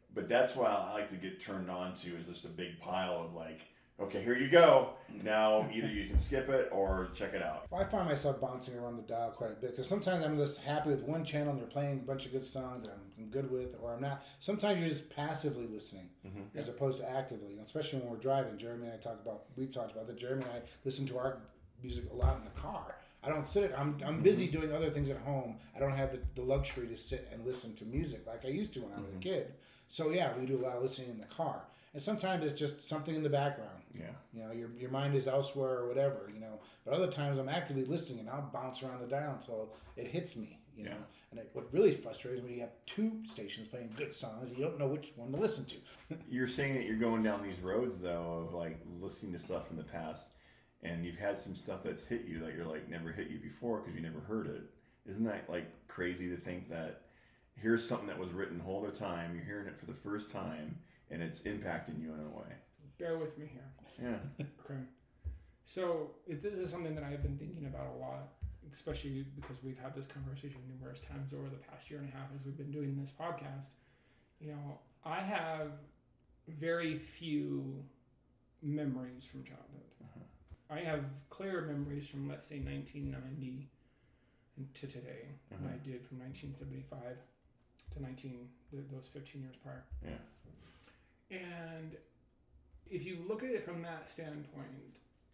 But that's why I like to get turned on to is just a big pile of like, okay, here you go. Now either you can skip it or check it out. Well, I find myself bouncing around the dial quite a bit because sometimes I'm just happy with one channel and they're playing a bunch of good songs that I'm good with, or I'm not. Sometimes you're just passively listening as opposed to actively, especially when we're driving. Jeremy and I we've talked about that. Jeremy and I listen to our music a lot in the car. I don't sit. I'm busy doing other things at home. I don't have the luxury to sit and listen to music like I used to when I was a kid. So yeah, we do a lot of listening in the car. And sometimes it's just something in the background. Yeah. You know, your mind is elsewhere or whatever, you know. But other times I'm actively listening and I'll bounce around the dial until it hits me, you know. And what really frustrates me, you have two stations playing good songs and you don't know which one to listen to. You're saying that you're going down these roads, though, of like listening to stuff from the past, and you've had some stuff that's hit you that you're like never hit you before because you never heard it. Isn't that like crazy to think that here's something that was written the whole other time, you're hearing it for the first time, and it's impacting you in a way? Bear with me here. Yeah. Okay. So this is something that I've been thinking about a lot, especially because we've had this conversation numerous times over the past year and a half as we've been doing this podcast. You know, I have very few memories from childhood. I have clearer memories from, let's say, 1990 to today than I did from 1975 to those 15 years prior. Yeah. And if you look at it from that standpoint,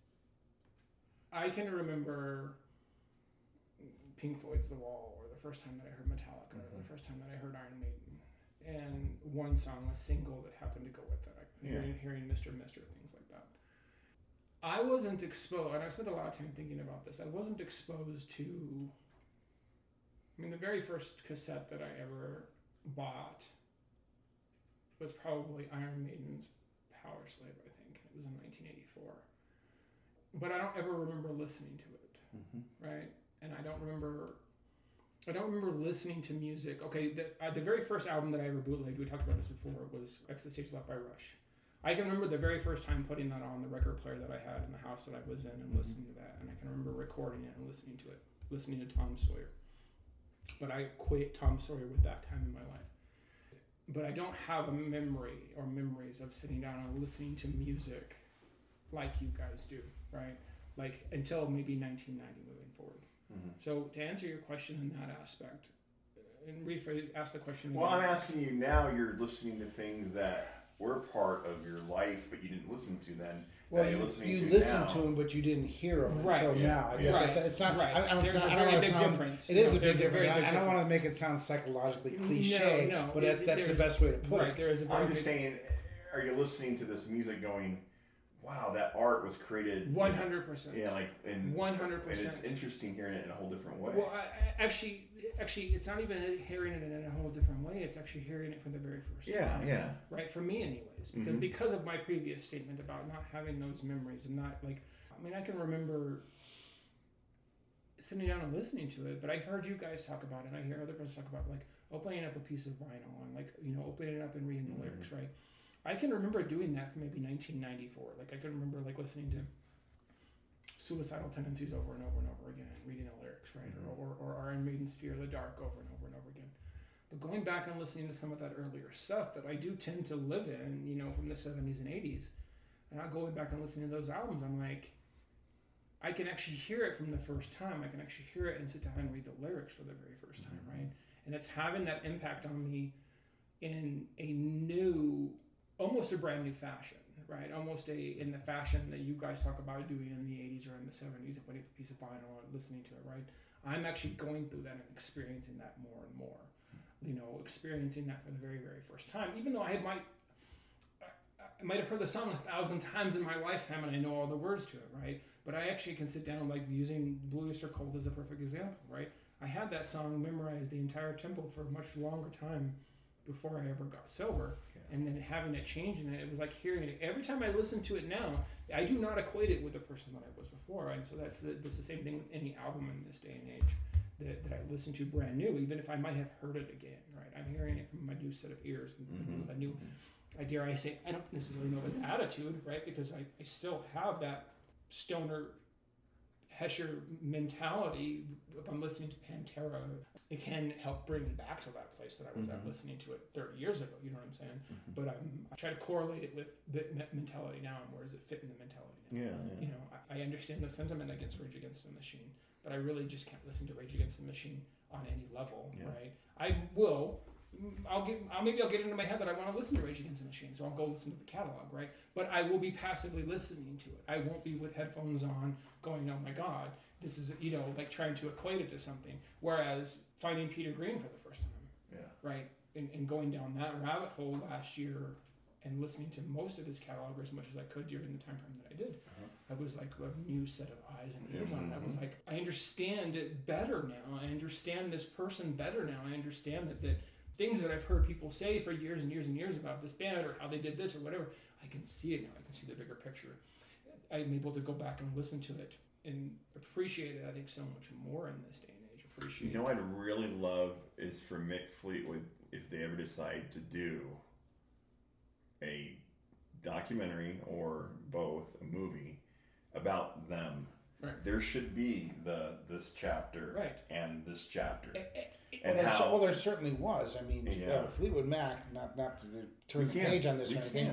I can remember Pink Floyd's The Wall, or the first time that I heard Metallica, or the first time that I heard Iron Maiden, and one song, a single that happened to go with that. Hearing Mr. Mister, things like that. I wasn't exposed, and I spent a lot of time thinking about this, I wasn't exposed to, I mean, the very first cassette that I ever bought was probably Iron Maiden's Power Slave, I think. It was in 1984. But I don't ever remember listening to it, right? And I don't remember listening to music. Okay, the very first album that I ever bootlegged, we talked about this before, was Exit Stage Left by Rush. I can remember the very first time putting that on the record player that I had in the house that I was in and listening to that. And I can remember recording it and listening to it, listening to Tom Sawyer. But I equate Tom Sawyer with that time in my life. But I don't have a memory or memories of sitting down and listening to music like you guys do, right? Like until maybe 1990 moving forward. So to answer your question in that aspect, and ask the question again. Well, I'm asking you now, you're listening to things that were part of your life, but you didn't listen to then. Well, you listened to them, but you didn't hear them until now. I guess it's not. Right. There's a very big difference. It is a big difference. I don't want to make it sound psychologically cliche, but that's the best way to put it. There is a I'm just saying, are you listening to this music going, wow, that art was created 100%. Yeah, like in 100%. And it's interesting hearing it in a whole different way. Well, actually, it's not even hearing it in a whole different way. It's actually hearing it for the very first time. Yeah. Right, for me, anyways, because of my previous statement about not having those memories and not like, I mean, I can remember sitting down and listening to it, but I've heard you guys talk about it. And I hear other friends talk about like opening up a piece of vinyl and like opening it up and reading the lyrics, right? I can remember doing that for maybe 1994. Like I can remember like listening to Suicidal Tendencies over and over and over again and reading the lyrics, right? Or Iron Maiden's Fear of the Dark over and over and over again. But going back and listening to some of that earlier stuff that I do tend to live in, from the 70s and 80s, and I'm going back and listening to those albums, I'm like, I can actually hear it from the first time. I can actually hear it and sit down and read the lyrics for the very first time, right? And it's having that impact on me in a new, almost a brand new fashion, right? Almost in the fashion that you guys talk about doing in the 80s or in the 70s, putting a piece of vinyl and listening to it, right? I'm actually going through that and experiencing that more and more. Experiencing that for the very, very first time. Even though I might have heard the song 1,000 times in my lifetime and I know all the words to it, right? But I actually can sit down, like using Blue Oyster Cult as a perfect example, right? I had that song memorized the entire tempo for a much longer time before I ever got sober. And then having it change in it was like hearing it. Every time I listen to it now, I do not equate it with the person that I was before, right? So that's the same thing with any album in this day and age that I listen to brand new, even if I might have heard it again, right? I'm hearing it from a new set of ears, and a new, dare I say, I don't necessarily know its attitude, right? Because I still have that stoner Hesher mentality, if I'm listening to Pantera, it can help bring me back to that place that I was at listening to it 30 years ago. You know what I'm saying? But I try to correlate it with the mentality now, and where does it fit in the mentality now? Yeah. You know, I understand the sentiment against Rage Against the Machine, but I really just can't listen to Rage Against the Machine on any level, right? I'll get into my head that I want to listen to Rage Against the Machine, so I'll go listen to the catalog, right? But I will be passively listening to it. I won't be with headphones on going, oh my God, this is, you know, like trying to equate it to something. Whereas finding Peter Green for the first time, right? And going down that rabbit hole last year and listening to most of his catalog, or as much as I could during the time frame that I did, I was like a new set of eyes and ears on it. I was like, I understand it better now. I understand this person better now. I understand that things that I've heard people say for years and years and years about this band or how they did this or whatever, I can see it now. I can see the bigger picture. I'm able to go back and listen to it and appreciate it, I think, so much more in this day and age. Appreciate You know what I'd really love is for Mick Fleetwood, if they ever decide to do a documentary or both, a movie about them. Right. There should be this chapter and this chapter. There certainly was. I mean, Fleetwood Mac, not to turn the page on this or anything.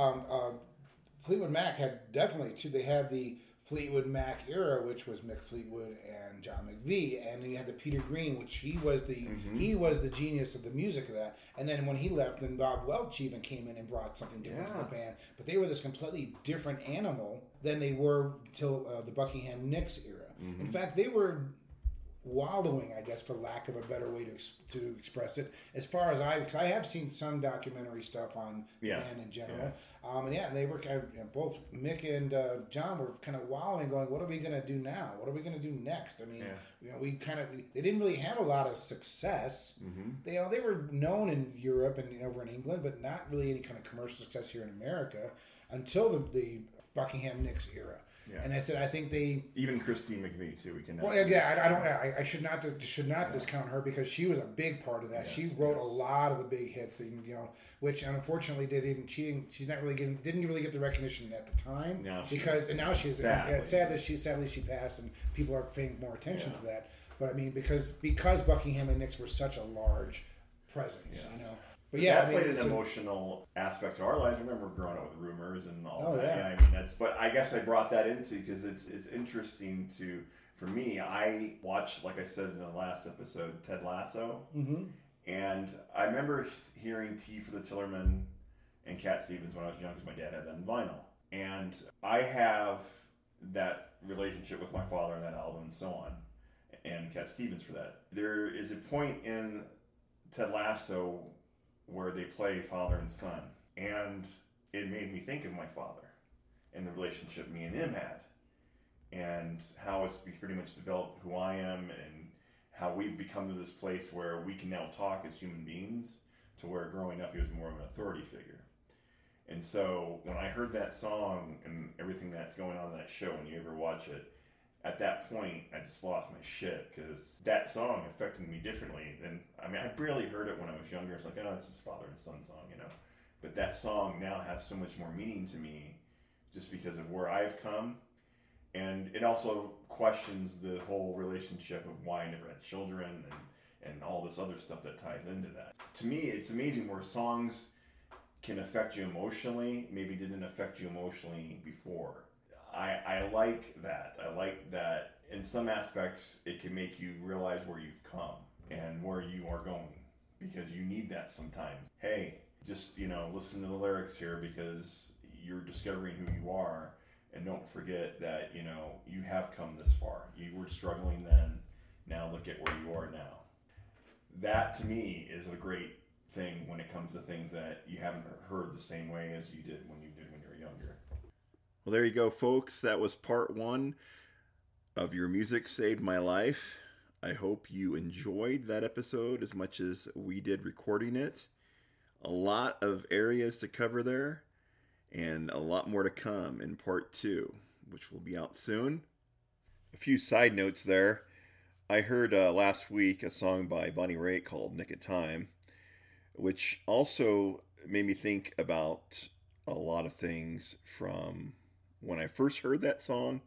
Fleetwood Mac had definitely too. They had the Fleetwood Mac era, which was Mick Fleetwood and John McVie, and then you had the Peter Green, which he was the genius of the music of that. And then when he left, then Bob Welch even came in and brought something different to the band. But they were this completely different animal than they were till the Buckingham Nicks era. In fact, they were wallowing, I guess, for lack of a better way to express it. As far as because I have seen some documentary stuff on the band in general. They were kind of, both Mick and John were kind of wallowing, going, "What are we going to do now? What are we going to do next?" I mean, they didn't really have a lot of success. They were known in Europe and over in England, but not really any kind of commercial success here in America until the Buckingham Nicks era. Yeah. And I think they even Christine McVie too. We can. I should not discount her because she was a big part of that. Yes, she wrote a lot of the big hits that which unfortunately didn't really get the recognition at the time. Now she's sadly she passed and people are paying more attention to that. But I mean because Buckingham and Nicks were such a large presence, But that played an emotional aspect to our lives. I remember growing up with Rumors and all that. Yeah, I mean but I guess I brought that into because it's interesting for me. I watched, like I said in the last episode, Ted Lasso, and I remember hearing Tea for the Tillerman and Cat Stevens when I was young because my dad had that in vinyl, and I have that relationship with my father and that album and so on, and Cat Stevens for that. There is a point in Ted Lasso where they play father and son, and it made me think of my father and the relationship me and him had, and how it's pretty much developed who I am, and how we've become to this place where we can now talk as human beings, to where growing up he was more of an authority figure. And so when I heard that song and everything that's going on in that show, when you ever watch it, at that point, I just lost my shit because that song affected me differently. I barely heard it when I was younger. It's like, oh, it's just father and son song, But that song now has so much more meaning to me just because of where I've come. And it also questions the whole relationship of why I never had children and all this other stuff that ties into that. To me, it's amazing where songs can affect you emotionally, maybe didn't affect you emotionally before. I like that. I like that in some aspects it can make you realize where you've come and where you are going, because you need that sometimes. Hey, just, listen to the lyrics here because you're discovering who you are, and don't forget that, you have come this far. You were struggling then, now look at where you are now. That to me is a great thing when it comes to things that you haven't heard the same way as you did when you were younger. Well, there you go, folks. That was part 1 of Your Music Saved My Life. I hope you enjoyed that episode as much as we did recording it. A lot of areas to cover there, and a lot more to come in part 2, which will be out soon. A few side notes there. I heard last week a song by Bonnie Raitt called Nick of Time, which also made me think about a lot of things from when I first heard that song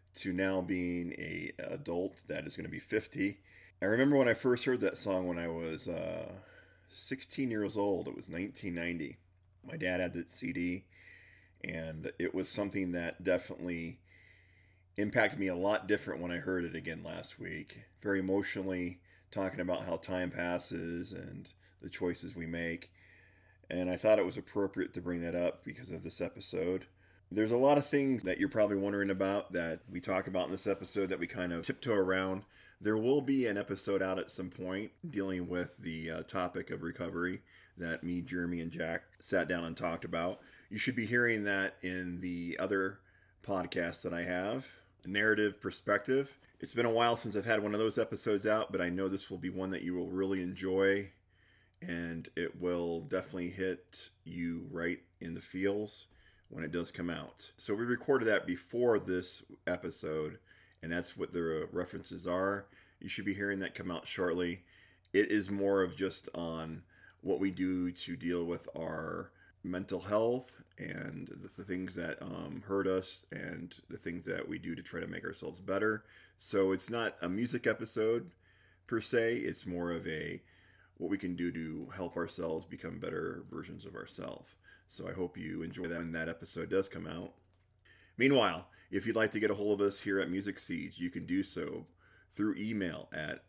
to now being a adult that is going to be 50. I remember when I first heard that song when I was 16 years old. It was 1990. My dad had that CD, and it was something that definitely impacted me a lot different when I heard it again last week. Very emotionally talking about how time passes and the choices we make. And I thought it was appropriate to bring that up because of this episode. There's a lot of things that you're probably wondering about that we talk about in this episode that we kind of tiptoe around. There will be an episode out at some point dealing with the topic of recovery that me, Jeremy, and Jack sat down and talked about. You should be hearing that in the other podcasts that I have. Narrative Perspective. It's been a while since I've had one of those episodes out, but I know this will be one that you will really enjoy, and it will definitely hit you right in the feels when it does come out. So we recorded that before this episode, and that's what the references are. You should be hearing that come out shortly. It is more of just on what we do to deal with our mental health and the things that hurt us and the things that we do to try to make ourselves better. So it's not a music episode per se. It's more of a what we can do to help ourselves become better versions of ourselves. So I hope you enjoy that when that episode does come out. Meanwhile, if you'd like to get a hold of us here at Music Seeds, you can do so through email at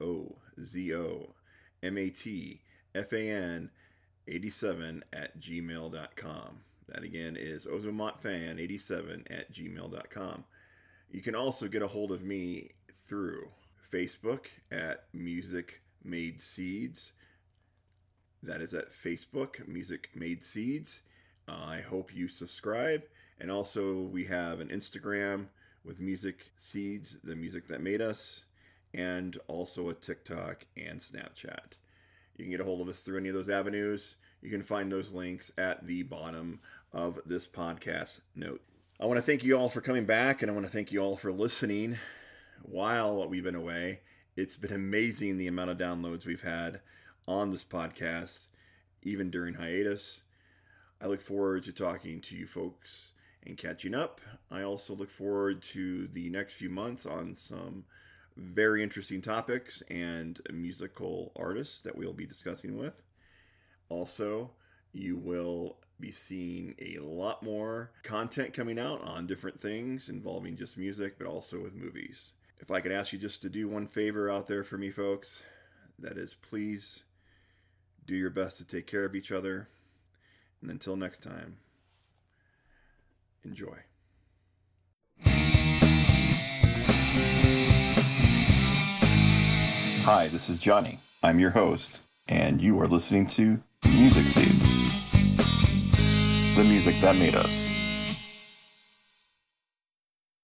ozomatfan87@gmail.com. That again is ozomatfan87@gmail.com. You can also get a hold of me through Facebook at Music Made Seeds. That is at Facebook, Music Made Seeds. I hope you subscribe. And also we have an Instagram with Music Seeds, the music that made us, and also a TikTok and Snapchat. You can get a hold of us through any of those avenues. You can find those links at the bottom of this podcast note. I want to thank you all for coming back, and I want to thank you all for listening while we've been away. It's been amazing the amount of downloads we've had on this podcast, even during hiatus. I look forward to talking to you folks and catching up. I also look forward to the next few months on some very interesting topics and musical artists that we'll be discussing with. Also, you will be seeing a lot more content coming out on different things involving just music, but also with movies. If I could ask you just to do one favor out there for me, folks, that is please do your best to take care of each other. And until next time, enjoy. Hi, this is Johnny. I'm your host, and you are listening to Music Seeds, the music that made us.